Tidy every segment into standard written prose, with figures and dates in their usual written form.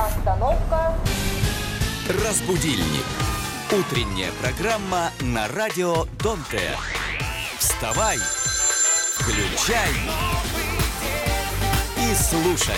Остановка. Разбудильник. Утренняя программа на радио Дон ТР. Вставай, включай и слушай.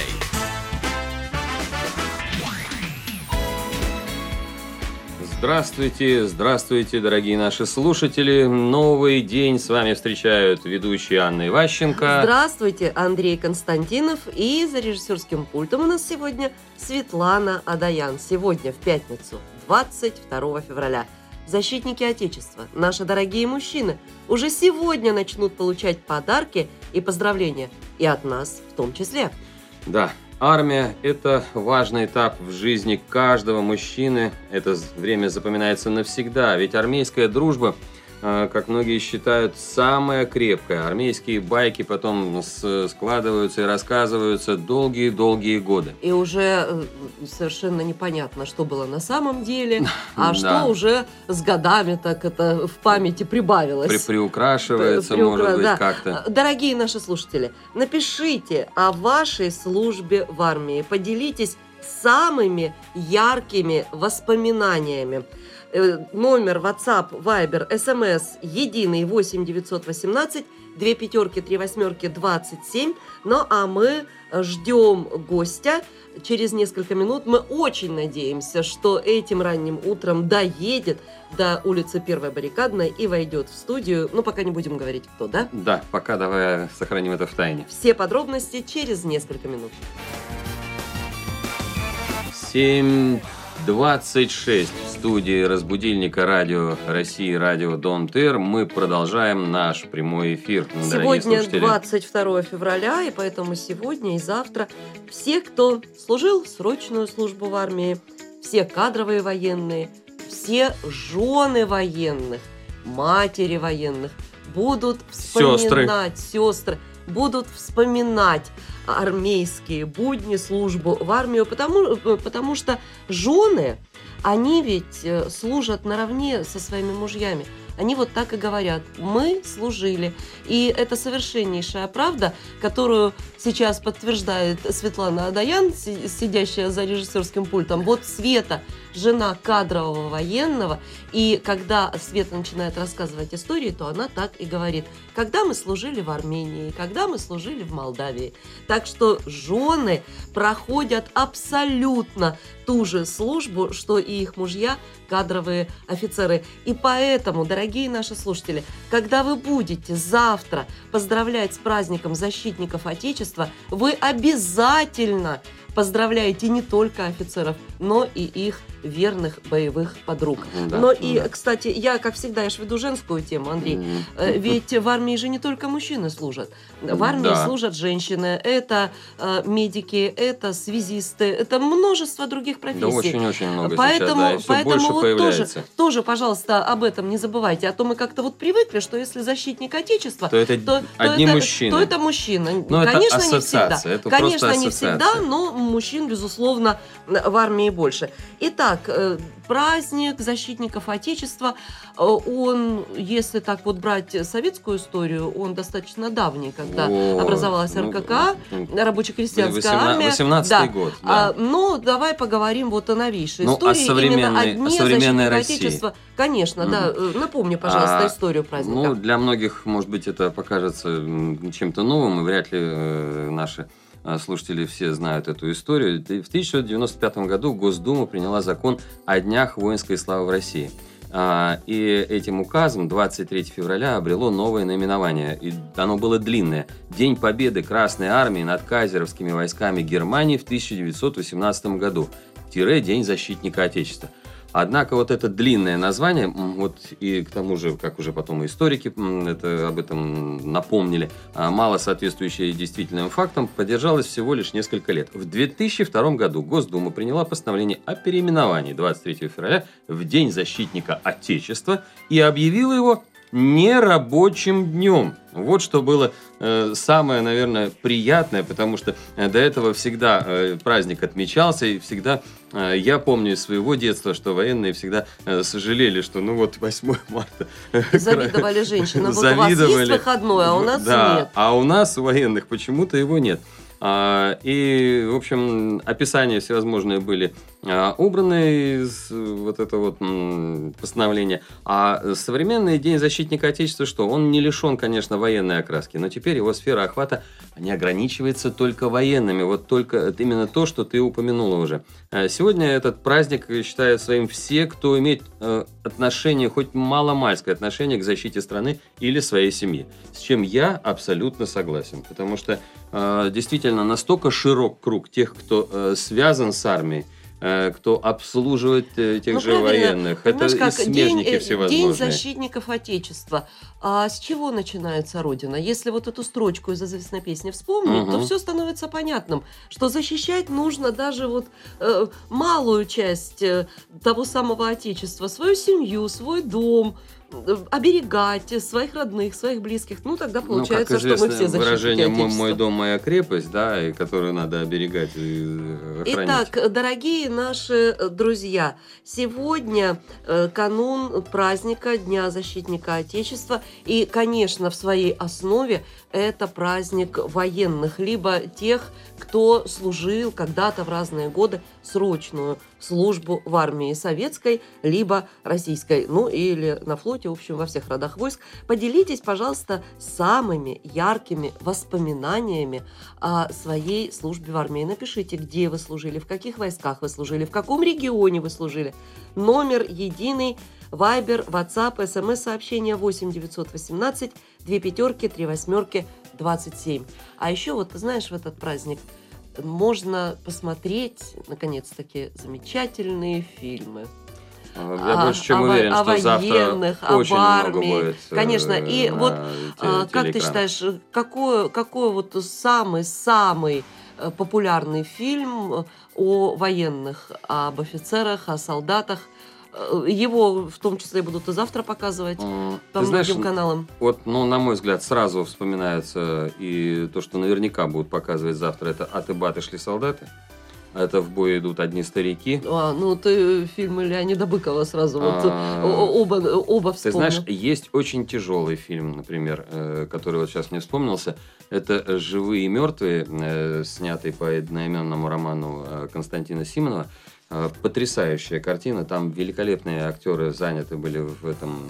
Здравствуйте, здравствуйте, дорогие наши слушатели. Новый день с вами встречают ведущие Анна Иващенко. Здравствуйте, Андрей Константинов. И за режиссерским пультом у нас сегодня Светлана Адаян. Сегодня, в пятницу, 22 февраля. Защитники Отечества, наши дорогие мужчины, уже сегодня начнут получать подарки и поздравления. И от нас в том числе. Да. Армия – это важный этап в жизни каждого мужчины. Это время запоминается навсегда. Ведь армейская дружба, как многие считают, самая крепкая. Армейские байки потом складываются и рассказываются долгие-долгие годы. И уже совершенно непонятно, что было на самом деле, а Да. что уже с годами так это в памяти прибавилось. Приукрашивается, может быть, да. как-то. Дорогие наши слушатели, напишите о вашей службе в армии. Поделитесь самыми яркими воспоминаниями. Номер WhatsApp, Viber, SMS единый 8 918 2 пятерки 3 восьмерки 27. Ну а мы ждем гостя через несколько минут. Мы очень надеемся, что этим ранним утром доедет до улицы Первая Баррикадная и войдет в студию. Ну, пока не будем говорить, кто, да? Да, пока давай сохраним это в тайне. Все подробности через несколько минут. 7:26 в студии разбудильника радио России, радио Дон ТР. Мы продолжаем наш прямой эфир. Дорогие Сегодня слушатели. 22 февраля, и поэтому сегодня и завтра все, кто служил срочную службу в армии, все кадровые военные, все жены военных, матери военных будут вспоминать, сестры будут вспоминать армейские будни, службу в армию, потому что жены, они ведь служат наравне со своими мужьями. Они вот так и говорят: мы служили. И это совершеннейшая правда, которую сейчас подтверждает Светлана Адаян, сидящая за режиссерским пультом. Вот Света, жена кадрового военного, и когда Света начинает рассказывать истории, то она так и говорит: когда мы служили в Армении, когда мы служили в Молдавии. Так что жены проходят абсолютно ту же службу, что и их мужья, кадровые офицеры. И поэтому, дорогие наши слушатели, когда вы будете завтра поздравлять с праздником защитников Отечества, вы обязательно поздравляете не только офицеров, но и их верных боевых подруг. Да, Кстати, я, как всегда, я ж веду женскую тему, Андрей. Ведь в армии же не только мужчины служат. В армии служат женщины. Это медики, это связисты, это множество других профессий. Да, очень-очень много Поэтому, сейчас, да, и все больше вот появляется. тоже, пожалуйста, об этом не забывайте. А то мы как-то вот привыкли, что если защитник Отечества, то это одни мужчины. то это мужчина. Но Конечно, это не всегда. ассоциация, это Конечно, просто не всегда, ассоциация. но мужчин, безусловно, в армии больше. Итак, праздник защитников Отечества, он, если так вот брать советскую историю, он достаточно давний, когда образовалась РККА, рабоче-крестьянская армия. 18-й год, да. Но давай поговорим вот о новейшей Ну, истории. Именно о современной России. Отечества. Конечно, да. Напомни, пожалуйста, историю праздника. Ну, для многих, может быть, это покажется чем-то новым, и вряд ли наши слушатели все знают эту историю. В 1995 году Госдума приняла закон о Днях воинской славы в России. И этим указом 23 февраля обрело новое наименование. И оно было длинное. День Победы Красной Армии над кайзеровскими войсками Германии в 1918 году. День защитника Отечества. Однако вот это длинное название, вот и к тому же, как уже потом и историки об этом напомнили, мало соответствующее действительным фактам, поддержалось всего лишь несколько лет. В 2002 году Госдума приняла постановление о переименовании 23 февраля в День защитника Отечества и объявила его нерабочим днем. Вот что было самое, наверное, приятное, потому что до этого всегда праздник отмечался, и всегда, я помню из своего детства, что военные всегда сожалели, что 8 марта... Завидовали женщинам. Вот у вас есть выходной, а у нас нет. А у нас, у военных, почему-то его нет. И, в общем, описания всевозможные были убраны из вот этого постановления. А современный День защитника Отечества, что? Он не лишен, конечно, военной окраски, но теперь его сфера охвата не ограничивается только военными. Вот только именно то, что ты упомянула уже. Сегодня этот праздник считают своим все, кто имеет отношение, хоть маломальское отношение к защите страны или своей семьи. С чем я абсолютно согласен. Потому что действительно настолько широк круг тех, кто связан с армией, кто обслуживает тех же военных. Это и смежники всевозможные. День защитников Отечества. А с чего начинается Родина? Если вот эту строчку из известной песни вспомнить, то все становится понятным, что защищать нужно даже вот малую часть того самого Отечества, свою семью, свой дом, оберегать своих родных, своих близких. Ну, тогда получается, что мы все защитники выражение Отечества. «мой дом, моя крепость», да, и которую надо оберегать и охранять. Итак, дорогие наши друзья, сегодня канун праздника Дня защитника Отечества. И, конечно, в своей основе это праздник военных, либо тех, кто служил когда-то в разные годы срочную службу в армии советской, либо российской, ну или на флоте, в общем, во всех родах войск. Поделитесь, пожалуйста, самыми яркими воспоминаниями о своей службе в армии. Напишите, где вы служили, в каких войсках вы служили, в каком регионе вы служили. Номер единый, Вайбер, WhatsApp, СМС-сообщение 8 918 2 пятерки 3 восьмерки 27. А еще вот, ты знаешь, в этот праздник можно посмотреть, наконец-таки, замечательные фильмы. Я больше чем уверен, что военных, завтра очень об много армии. будет. Конечно. И вот как ты считаешь, какой вот самый популярный фильм о военных, об офицерах, о солдатах? Его в том числе будут и завтра показывать по многим каналам. Вот, на мой взгляд, сразу вспоминается и то, что наверняка будут показывать завтра, это «Ат и баты шли солдаты». Это «В бой идут одни старики». Ты фильмы Леонида Быкова сразу оба вспомнил. Ты знаешь, есть очень тяжелый фильм, например, который вот сейчас мне вспомнился. Это «Живые и мертвые», снятый по одноименному роману Константина Симонова. Потрясающая картина. Там великолепные актеры заняты были в этом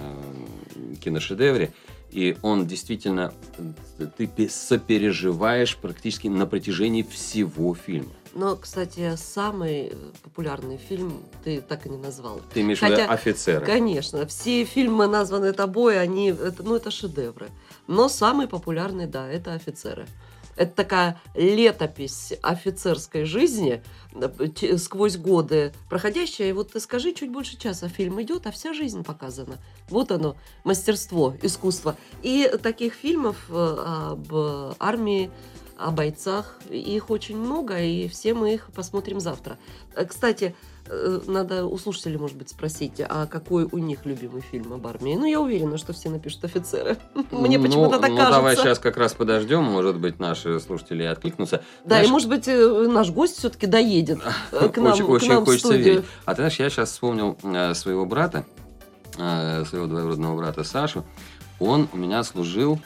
киношедевре. И он действительно... Ты сопереживаешь практически на протяжении всего фильма. Но, кстати, самый популярный фильм ты так и не назвал. Ты имеешь в виду «Офицеры»? Конечно. Все фильмы, названные тобой, это шедевры. Но самый популярный, да, это «Офицеры». Это такая летопись офицерской жизни сквозь годы проходящая. И вот ты скажи, чуть больше часа фильм идет, а вся жизнь показана. Вот оно, мастерство, искусство. И таких фильмов об армии, о бойцах, их очень много, и все мы их посмотрим завтра. Кстати, надо у слушателей, может быть, спросить, а какой у них любимый фильм об армии? Я уверена, что все напишут «Офицеры». Мне почему-то так кажется. Давай сейчас как раз подождем, может быть, наши слушатели откликнутся. Да, и может быть, наш гость все-таки доедет к нам очень в хочется студию. верить. А ты знаешь, я сейчас вспомнил своего брата, своего двоюродного брата Сашу. Он у меня служил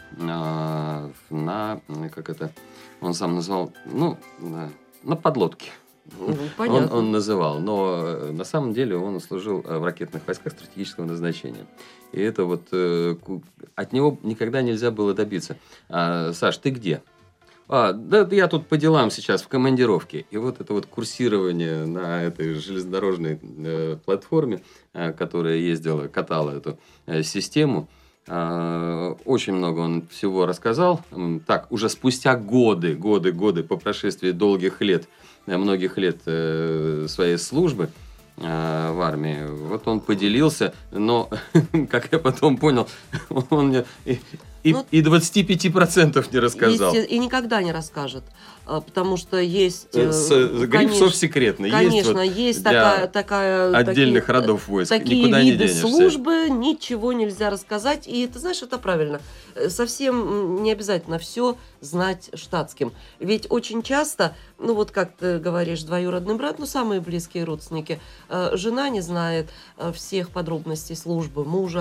он сам назвал, на подлодке. Понятно. Он называл, но на самом деле он служил в ракетных войсках стратегического назначения. И это вот от него никогда нельзя было добиться. Саш, ты где? Да я тут по делам сейчас в командировке. И вот это вот курсирование на этой железнодорожной платформе, которая катала эту систему, очень много он всего рассказал. Так, уже спустя годы по прошествии многих лет своей службы в армии, вот он поделился, но, как я потом понял, он мне и 25% не рассказал. И никогда не расскажет, потому что есть... Гриф секретный. Конечно, есть такая... Отдельных родов войск. Такие никуда не виды денешься. службы, ничего нельзя рассказать. И ты знаешь, это правильно. Совсем не обязательно все знать штатским. Ведь очень часто, как ты говоришь, двоюродный брат, самые близкие родственники, жена не знает всех подробностей службы мужа,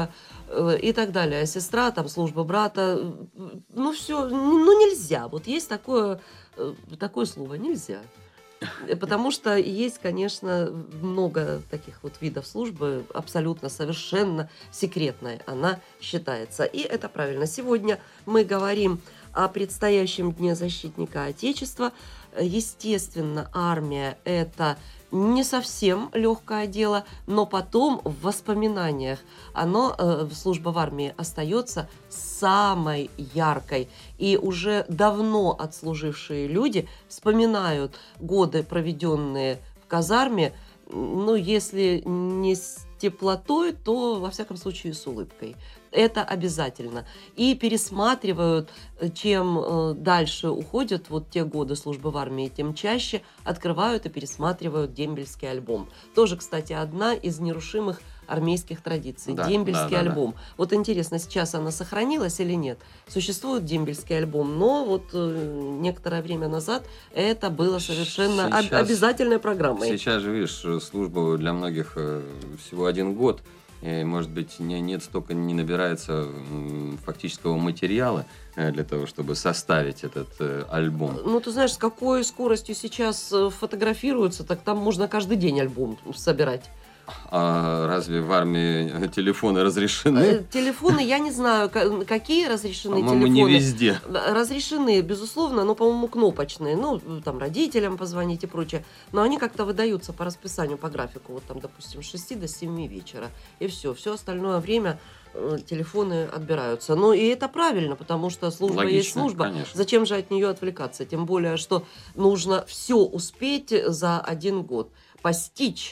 и так далее. А сестра, там, служба брата, ну, все, ну, нельзя. Вот есть такое слово «нельзя». Потому что есть, конечно, много таких вот видов службы, абсолютно совершенно секретной она считается. И это правильно. Сегодня мы говорим о предстоящем Дне защитника Отечества. Естественно, армия – это не совсем легкое дело, но потом в воспоминаниях служба в армии остается самой яркой. И уже давно отслужившие люди вспоминают годы, проведенные в казарме, ну, если не с теплотой, то, во всяком случае, с улыбкой. Это обязательно. И пересматривают, чем дальше уходят вот те годы службы в армии, тем чаще открывают и пересматривают дембельский альбом. Тоже, кстати, одна из нерушимых армейских традиций. Да, дембельский да. альбом. Вот интересно, сейчас она сохранилась или нет? Существует дембельский альбом, но вот некоторое время назад это было совершенно обязательной программой. Сейчас же, видишь, служба для многих всего 1 год. И, может быть, не набирается фактического материала для того, чтобы составить этот альбом. Ну, ты знаешь, с какой скоростью сейчас фотографируются, так там можно каждый день альбом собирать. А разве в армии телефоны разрешены? Телефоны, я не знаю, какие разрешены По-моему, телефоны. не везде. Разрешены, безусловно, но, по-моему, кнопочные. Ну, там, родителям позвонить и прочее. Но они как-то выдаются по расписанию, по графику. Вот там, допустим, с 6 до 7 вечера. И все. Все остальное время телефоны отбираются. Ну, и это правильно, потому что служба Логично, есть служба. конечно. Зачем же от нее отвлекаться? Тем более, что нужно все успеть за 1 год. Постичь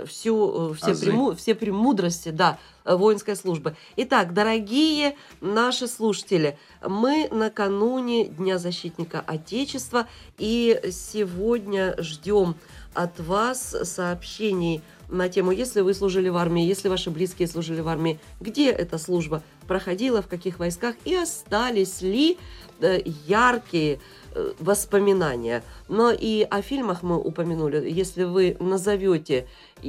все премудрости, да, воинской службы. Итак, дорогие наши слушатели, мы накануне Дня защитника Отечества, и сегодня ждем от вас сообщений на тему, если вы служили в армии, если ваши близкие служили в армии, где эта служба проходила, в каких войсках, и остались ли яркие воспоминания. Но и о фильмах мы упомянули. Если вы назовете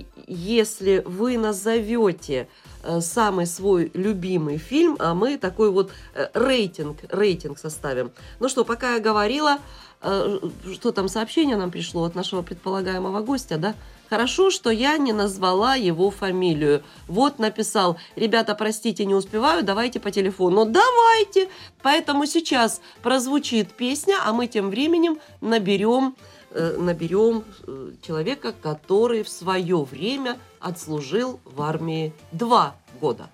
самый свой любимый фильм, а мы такой вот рейтинг составим. Ну что, пока я говорила, что там сообщение нам пришло от нашего предполагаемого гостя, да? Хорошо, что я не назвала его фамилию. Вот написал: ребята, простите, не успеваю, давайте по телефону. Давайте! Поэтому сейчас прозвучит песня, а мы тем временем наберем человека, который в свое время отслужил в армии 2 года.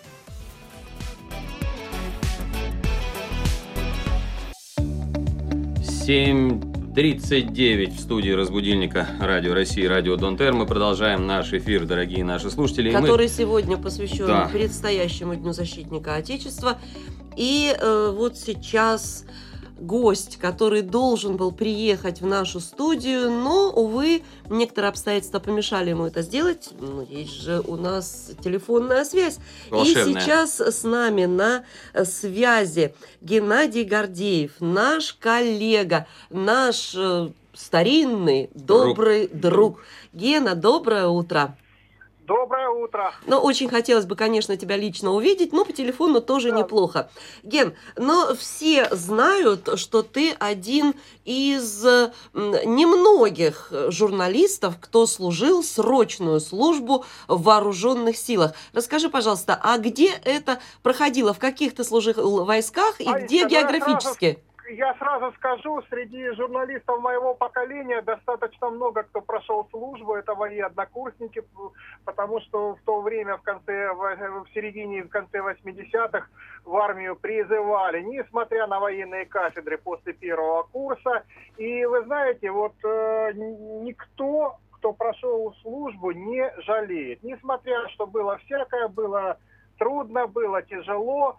Семь 39 в студии разбудильника Радио России, Радио Донтер. Мы продолжаем наш эфир, дорогие наши слушатели. Который сегодня посвящен предстоящему Дню защитника Отечества. И вот сейчас гость, который должен был приехать в нашу студию, но, увы, некоторые обстоятельства помешали ему это сделать. Есть же у нас телефонная связь. Волшебная. И сейчас с нами на связи Геннадий Гордеев, наш коллега, наш старинный, добрый друг. Гена, доброе утро. Доброе утро. Ну, очень хотелось бы, конечно, тебя лично увидеть, но по телефону тоже неплохо. Ген, но все знают, что ты один из немногих журналистов, кто служил срочную службу в вооруженных силах. Расскажи, пожалуйста, а где это проходило? В каких ты служил войсках и где географически? Я сразу скажу, среди журналистов моего поколения достаточно много кто прошел службу, это мои однокурсники, потому что в то время, в середине и в конце 80-х в армию призывали, несмотря на военные кафедры после 1-го курса. И вы знаете, вот никто, кто прошел службу, не жалеет. Несмотря, что было всякое, было трудно, было тяжело,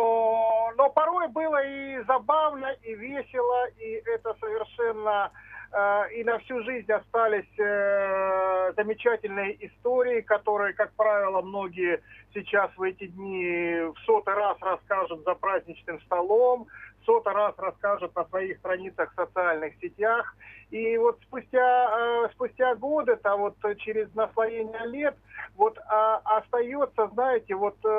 но порой было и забавно, и весело, и это совершенно и на всю жизнь остались замечательные истории, которые, как правило, многие сейчас в эти дни в сотый раз расскажут за праздничным столом, в сотый раз расскажут на своих страницах в социальных сетях. И вот спустя годы-то, вот через наслоение лет, вот остается, знаете,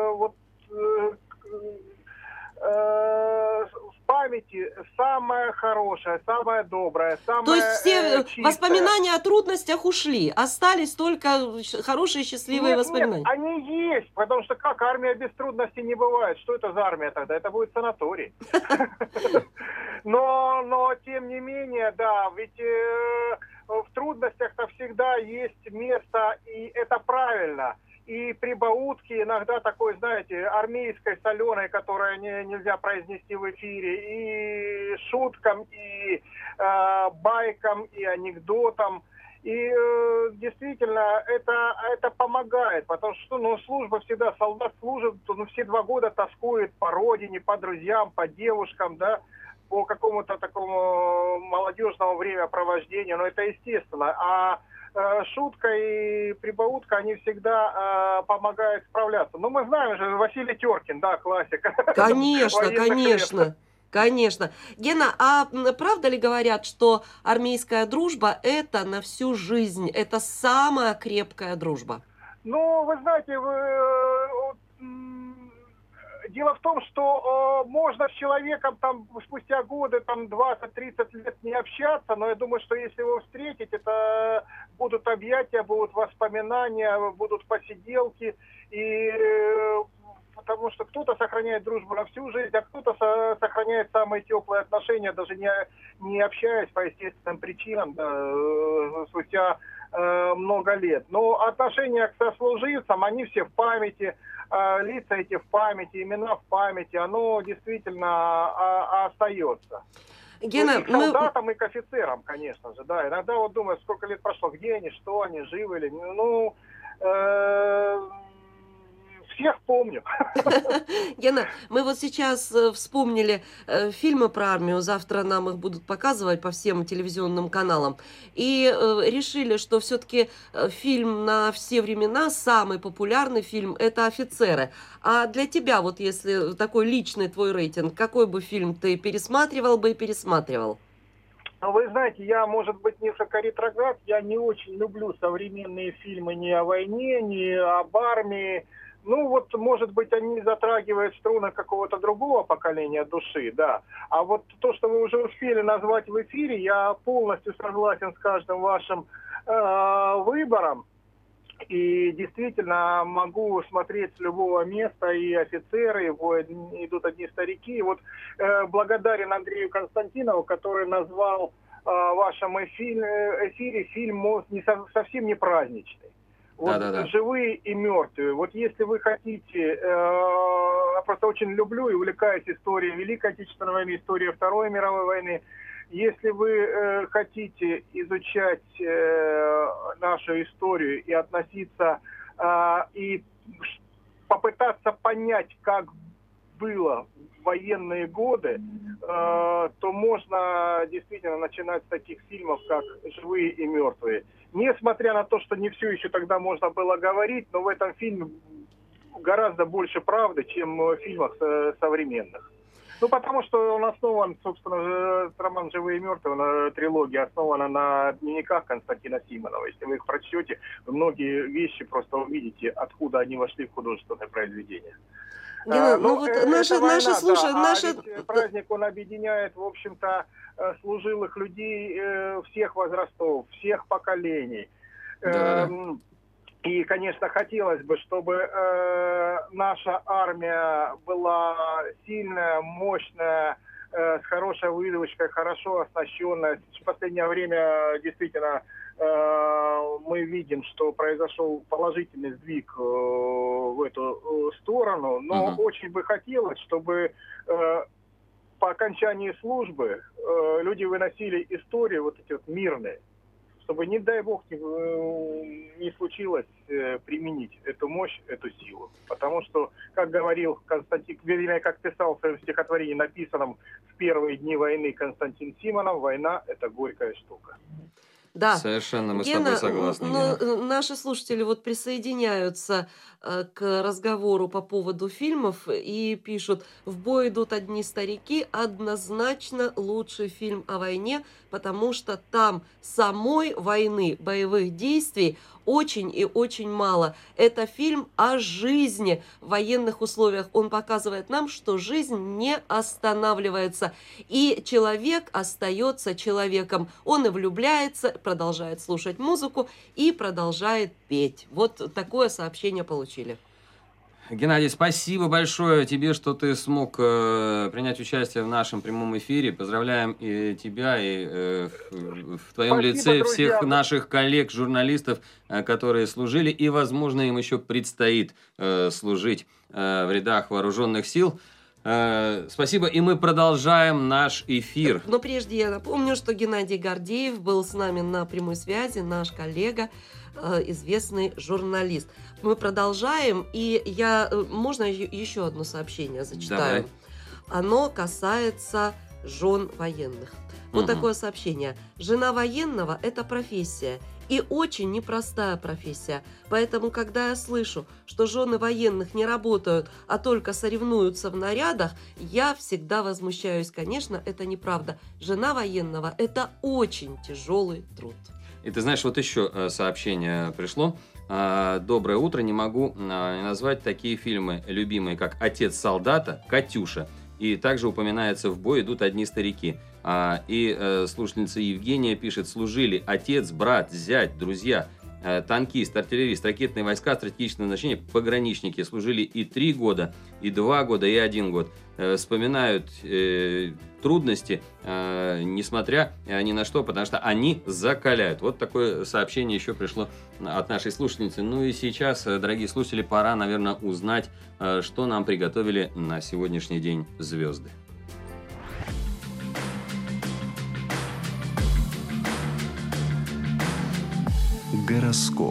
в памяти самое хорошее, самое доброе, самое То есть все чистое. воспоминания о трудностях ушли, остались только хорошие, счастливые Нет, воспоминания. они есть, потому что как армия без трудностей не бывает. Что это за армия тогда? Это будет санаторий. Но тем не менее, да, ведь в трудностях-то всегда есть место, и это правильно. И прибаутки иногда такой, знаете, армейской соленой, которая нельзя произнести в эфире, и шуткам, и байкам, и анекдотам. И действительно это помогает, потому что служба всегда, солдат служит, все 2 года тоскует по родине, по друзьям, по девушкам, да, по какому-то такому молодежному времяпровождению, но это естественно. А шутка и прибаутка, они всегда помогают справляться. Ну, мы знаем же, Василий Теркин, да, классик. Конечно, конечно. Конечно. Гена, а правда ли говорят, что армейская дружба – это на всю жизнь, это самая крепкая дружба? Ну, вы знаете, дело в том, что можно с человеком там спустя годы, там 20-30 лет не общаться, но я думаю, что если его встретить, это будут объятия, будут воспоминания, будут посиделки, и потому что кто-то сохраняет дружбу на всю жизнь, а кто-то сохраняет самые теплые отношения, даже не общаясь по естественным причинам, да, спустя много лет. Но отношения к сослуживцам, они все в памяти, лица эти в памяти, имена в памяти, оно действительно остается. Гена, и к солдатам, и к офицерам, конечно же, да. Иногда вот думаю, сколько лет прошло, где они, что они, живы ли. Всех помню. Гена, мы вот сейчас вспомнили фильмы про армию, завтра нам их будут показывать по всем телевизионным каналам, и решили, что все-таки фильм на все времена, самый популярный фильм, это «Офицеры». А для тебя, вот если такой личный твой рейтинг, какой бы фильм ты пересматривал бы и пересматривал? Вы знаете, я, может быть, несколько ретроград, я не очень люблю современные фильмы ни о войне, ни об армии. Ну, вот, может быть, они затрагивают струны какого-то другого поколения души, да. А вот то, что вы уже успели назвать в эфире, я полностью согласен с каждым вашим выбором. И действительно могу смотреть с любого места, и офицеры, и идут одни старики. И вот благодарен Андрею Константинову, который назвал в вашем эфире фильм совсем не праздничный. Вот Да. живые и мертвые. Вот если вы хотите, я просто очень люблю и увлекаюсь историей Великой Отечественной войны, историей Второй мировой войны. Если вы хотите изучать нашу историю и относиться, и попытаться понять, как было в военные годы, то можно действительно начинать с таких фильмов, как «Живые и мертвые». Несмотря на то, что не все еще тогда можно было говорить, но в этом фильме гораздо больше правды, чем в фильмах современных. Ну, потому что он основан, собственно, роман «Живые и мертвые», трилогия основана на дневниках Константина Симонова. Если вы их прочтете, вы многие вещи просто увидите, откуда они вошли в художественное произведение. Гена, Ведь праздник, он объединяет, в общем-то, служилых людей всех возрастов, всех поколений. И, конечно, хотелось бы, чтобы наша армия была сильная, мощная, с хорошей выдвижкой, хорошо оснащенная. В последнее время действительно мы видим, что произошел положительный сдвиг в эту сторону, но очень бы хотелось, чтобы по окончании службы люди выносили истории вот эти вот мирные, чтобы, не дай бог, не случилось применить эту мощь, эту силу. Потому что, как говорил Константин, вернее, как писал в своем стихотворении, написанном в первые дни войны Константин Симонов, война – это горькая штука. Да. Совершенно мы с Гена, тобой согласны. Гена. наши слушатели вот присоединяются к разговору по поводу фильмов и пишут: «В бой идут одни старики» однозначно лучший фильм о войне, потому что там самой войны, боевых действий очень и очень мало. Это фильм о жизни в военных условиях. Он показывает нам, что жизнь не останавливается, и человек остается человеком. Он и влюбляется, продолжает слушать музыку и продолжает петь. Вот такое сообщение получили. Геннадий, спасибо большое тебе, что ты смог принять участие в нашем прямом эфире. Поздравляем и тебя, и в твоем Спасибо, лице друзья. всех наших коллег, журналистов, которые служили, и, возможно, им еще предстоит служить в рядах вооруженных сил. Спасибо, и мы продолжаем наш эфир. Но прежде я напомню, что Геннадий Гордеев был с нами на прямой связи, наш коллега, известный журналист. Мы продолжаем, и можно еще одно сообщение зачитаю? Давай. Оно касается жен военных. Вот такое сообщение. Жена военного – это профессия, и очень непростая профессия. Поэтому, когда я слышу, что жены военных не работают, а только соревнуются в нарядах, я всегда возмущаюсь. Конечно, это неправда. Жена военного – это очень тяжелый труд. И ты знаешь, вот еще сообщение пришло. Доброе утро. Не могу не назвать такие фильмы любимые, как «Отец солдата», «Катюша». И также упоминается «В бой идут одни старики». И слушательница Евгения пишет: служили отец, брат, зять, друзья, танкист, артиллерист, ракетные войска, стратегическое назначение, пограничники. Служили и 3 года, и 2 года, и 1 год. Вспоминают трудности, несмотря ни на что, потому что они закаляют. Вот такое сообщение еще пришло от нашей слушательницы. Ну и сейчас, дорогие слушатели, пора, наверное, узнать, что нам приготовили на сегодняшний день звезды. Гороскоп.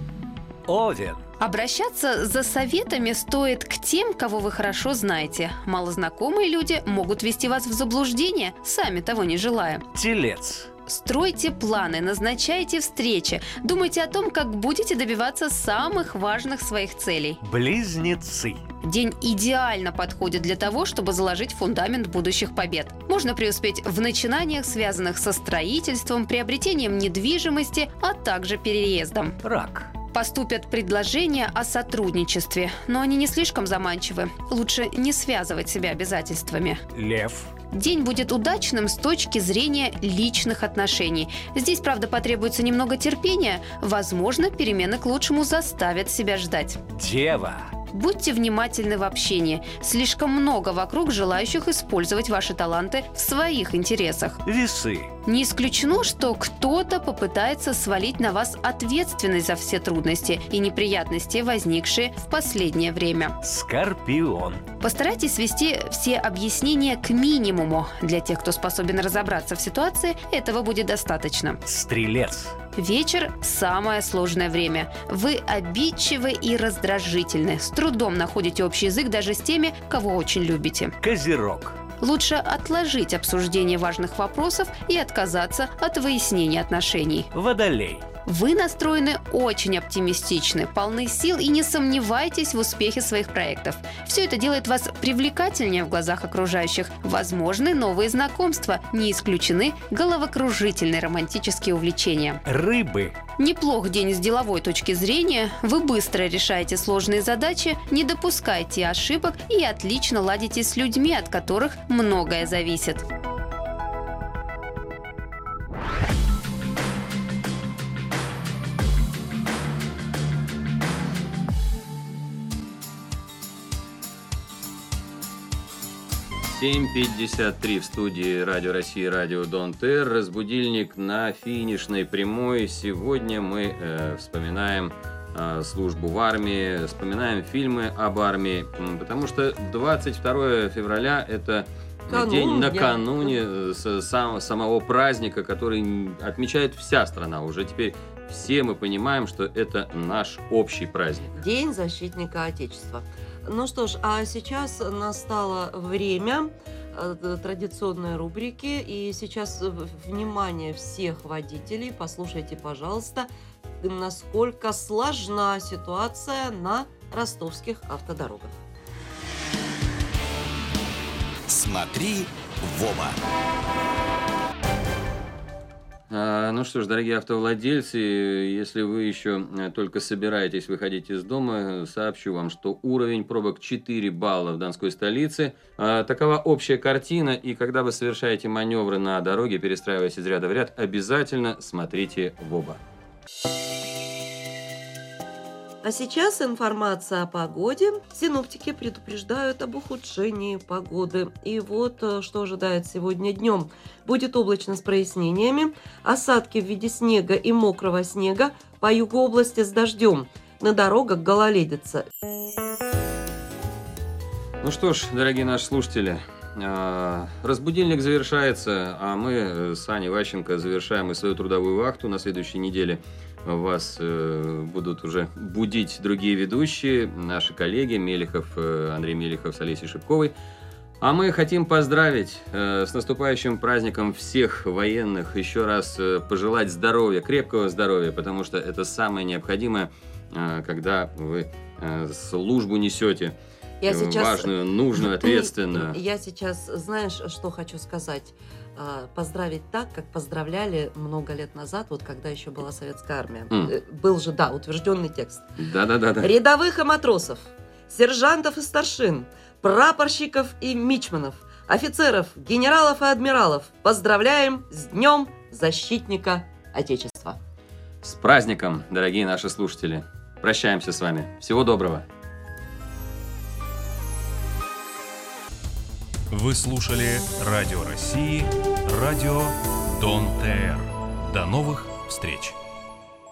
Овен. Обращаться за советами стоит к тем, кого вы хорошо знаете. Малознакомые люди могут ввести вас в заблуждение, сами того не желая. Телец. Стройте планы, назначайте встречи, думайте о том, как будете добиваться самых важных своих целей. Близнецы. День идеально подходит для того, чтобы заложить фундамент будущих побед. Можно преуспеть в начинаниях, связанных со строительством, приобретением недвижимости, а также переездом. Рак. Поступят предложения о сотрудничестве, но они не слишком заманчивы. Лучше не связывать себя обязательствами. Лев. День будет удачным с точки зрения личных отношений. Здесь, правда, потребуется немного терпения. Возможно, перемены к лучшему заставят себя ждать. Дева. Будьте внимательны в общении. Слишком много вокруг желающих использовать ваши таланты в своих интересах. Весы. Не исключено, что кто-то попытается свалить на вас ответственность за все трудности и неприятности, возникшие в последнее время. Скорпион. Постарайтесь свести все объяснения к минимуму. Для тех, кто способен разобраться в ситуации, этого будет достаточно. Стрелец. Вечер – самое сложное время. Вы обидчивы и раздражительны. С трудом находите общий язык даже с теми, кого очень любите. Козерог. Лучше отложить обсуждение важных вопросов и отказаться от выяснения отношений. Водолей. Вы настроены очень оптимистичны, полны сил и не сомневайтесь в успехе своих проектов. Все это делает вас привлекательнее в глазах окружающих. Возможны новые знакомства, не исключены головокружительные романтические увлечения. Рыбы. Неплох день с деловой точки зрения. Вы быстро решаете сложные задачи, не допускайте ошибок и отлично ладите с людьми, от которых многое зависит. «7:53» в студии Радио России, Радио Дон Тер. Разбудильник на финишной прямой. Сегодня мы вспоминаем службу в армии, вспоминаем фильмы об армии, потому что 22 февраля – это день накануне самого праздника, который отмечает вся страна. Уже теперь все мы понимаем, что это наш общий праздник. День защитника Отечества. Ну что ж, а сейчас настало время традиционной рубрики. И сейчас, внимание всех водителей, послушайте, пожалуйста, насколько сложна ситуация на ростовских автодорогах. Смотри в оба. Ну что ж, дорогие автовладельцы, если вы еще только собираетесь выходить из дома, сообщу вам, что уровень пробок 4 балла в Донской столице. Такова общая картина, и когда вы совершаете маневры на дороге, перестраиваясь из ряда в ряд, обязательно смотрите в оба. А сейчас информация о погоде. Синоптики предупреждают об ухудшении погоды. И вот что ожидает сегодня днем. Будет облачно с прояснениями. Осадки в виде снега и мокрого снега по югу области с дождем. На дорогах гололедица. Ну что ж, дорогие наши слушатели, разбудильник завершается, а мы с Аней Ващенко завершаем и свою трудовую вахту. На следующей неделе вас будут уже будить другие ведущие, наши коллеги Андрей Мелехов с Олесей Шипковой. А мы хотим поздравить с наступающим праздником всех военных, еще раз пожелать здоровья, крепкого здоровья, потому что это самое необходимое, когда вы службу несете. Важную, нужную, ответственную. Я сейчас, знаешь, что хочу сказать? Поздравить так, как поздравляли много лет назад, вот когда еще была советская армия. Был же, да, утвержденный текст. Да. Рядовых и матросов, сержантов и старшин, прапорщиков и мичманов, офицеров, генералов и адмиралов поздравляем с Днем Защитника Отечества. С праздником, дорогие наши слушатели. Прощаемся с вами. Всего доброго. Вы слушали Радио России, радио Дон ТР. До новых встреч!